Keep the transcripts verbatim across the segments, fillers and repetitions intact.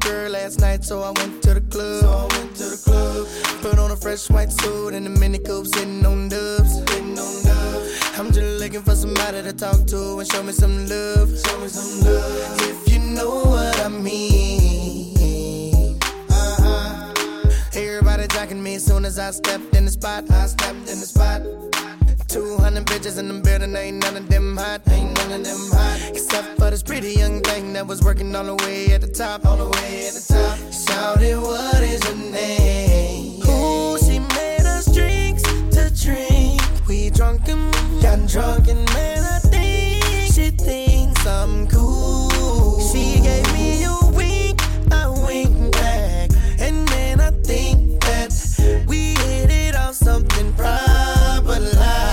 girl last night, so I went to the club. So I went to the club. Put on a fresh white suit and a mini coupe, sitting on dubs. Sitting on dubs. I'm just looking for somebody to talk to and show me some love. Show me some love. If you know what I mean. Uh-huh. Everybody jocking me as soon as I stepped in the spot. I stepped in the spot. two hundred bitches in the building, ain't none of them hot, ain't none of them hot. Except for this pretty young thing that was working all the way at the top, all the way at the top. Shouted, what is your name? Ooh, she made us drinks to drink. We drunk and got drunk and man, I think she thinks I'm cool. She gave me a wink, I winked back, and then I think that we hit it off something proper like.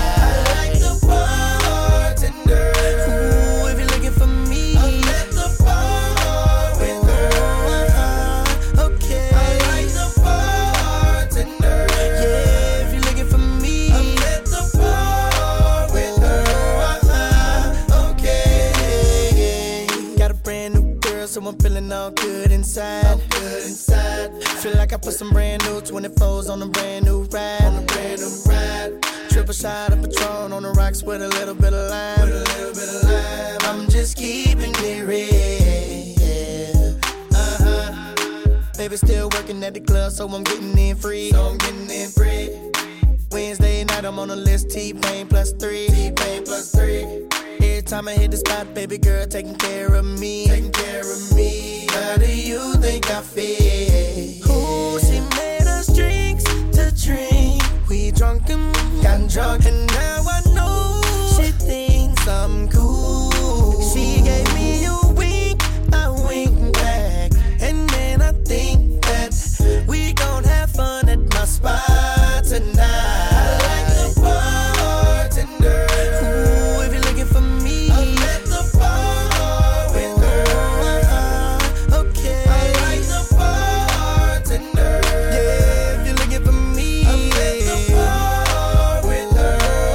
So I'm feeling all good inside. All good inside. Feel like I put some brand new twenty-fours on a brand new ride. On a brand new ride. Triple shot of Patron on the rocks with a little bit of lime. With a little bit of lime. I'm just keeping it real. Uh-huh. Baby still working at the club, so I'm getting in free. So I'm getting in free. Wednesday night I'm on the list. T-Pain plus three. T-Pain plus three. Every time I hit the spot, baby girl taking care of me. Taking care of me. How do you think I feel? Ooh, she made us drinks to drink. We drunk and got drunk, and now I know she thinks I'm cool. She gave me a wink, I winked back, and then I think that we gon' have fun at my spot tonight. I like the bartender. Ooh, if you're looking for me, I'm at the bar with her. Okay, I like the bartender. Yeah, if you're looking for me, I'm at the bar with her.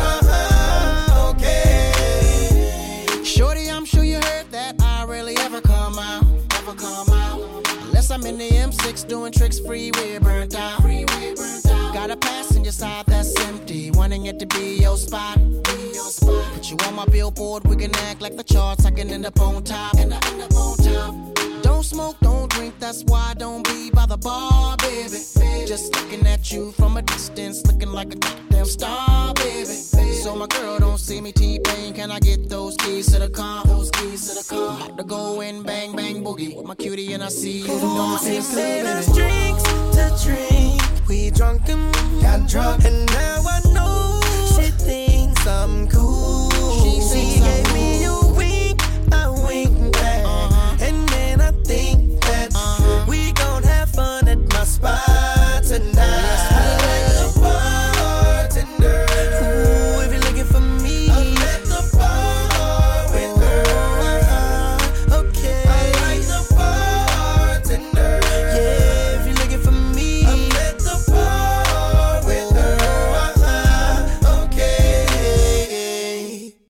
Okay. Shorty, I'm sure you heard that I rarely ever come out, ever come out, unless I'm in the M six doing tricks, freeway burnt out. Freeway burnt out. Got a passenger side that's empty, wanting it to be your spot. Be your spot. Put you on my billboard, we can act like the charts. I can end up on top, and I end up on top. Don't smoke, don't drink, that's why I don't be by the bar, baby. Just looking at you from a distance, looking like a goddamn star, baby. So my girl don't see me T-Pain, can I get those keys to the car? Those keys to the car. I'm about to go and bang, bang, boogie with my cutie and I see you. Ooh, she made us drinks to drink. We drunk and got drunk, and now I know she thinks I'm cool.